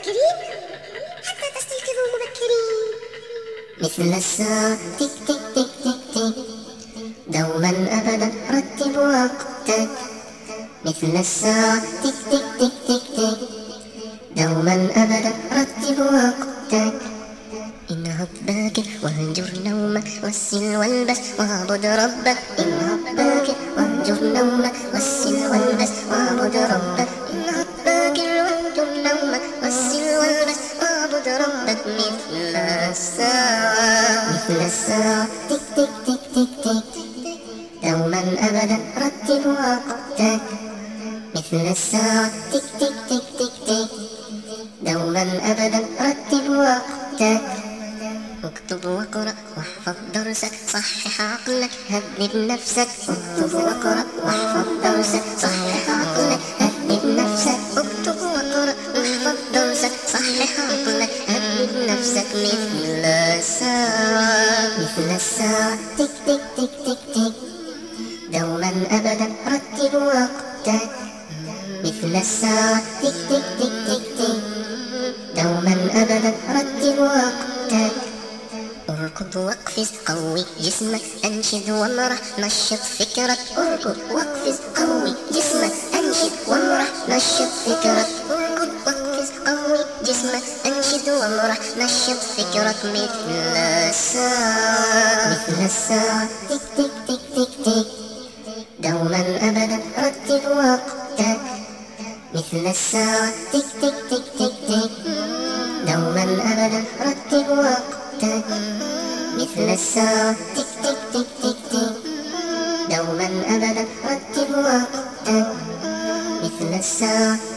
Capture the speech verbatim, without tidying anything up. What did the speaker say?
مبكرين حتى تستيقظوا مبكرين. مثل الساعة تك تك تك تك تك، دوما أبدا رتب وقتك. مثل الساعة تك تك تك تك تك، دوما أبدا رتب وقتك. انهض باكر واهجر نومك والسل والبس واعبد ربك. انهض باكر واهجر نومك والسل والبس واعبد ربك. انهض باكر واهجر نومك والسل والبس واعبد ربك. مثل الساعة مثل الساعة تك تك تك تك تك، دوما أبدا رتب وقتك. مثل الساعة تك تك تك تك تك، دوما أبدا رتب وقتك. اكتب واقرأ واحفظ درسك، صحح عقلك هذب نفسك. اكتب واقرأ واحفظ درسك، صحح عقلك هذب نفسك. اكتب واقرأ واحفظ درسك، صحح عقلك هذب نفسك. مثل الساعة مثل الساعة تك تك تك تك تك، دوما أبدا رتب وقتك. مثل الساعة تك تك تك تك تك، دوما أبدا رتب وقتك. اركض واقفز قوي جسمك، انشد وامرح نشط فكرك. اركض واقفز قوي جسمك، انشد وامرح نشط فكرك. اركض واقفز قوي جسمك، انشد وامرح نشط فكرك. مثل الساعة مثل الساعة تك تك تك تك تك، دوما أبدا رتب وقتك. مثل الساعة تك تك تك تك تك، دوما أبدا رتب وقتك. مثل الساعة تك تك تك تك تك، دوما أبدا رتب وقتك. مثل الساعة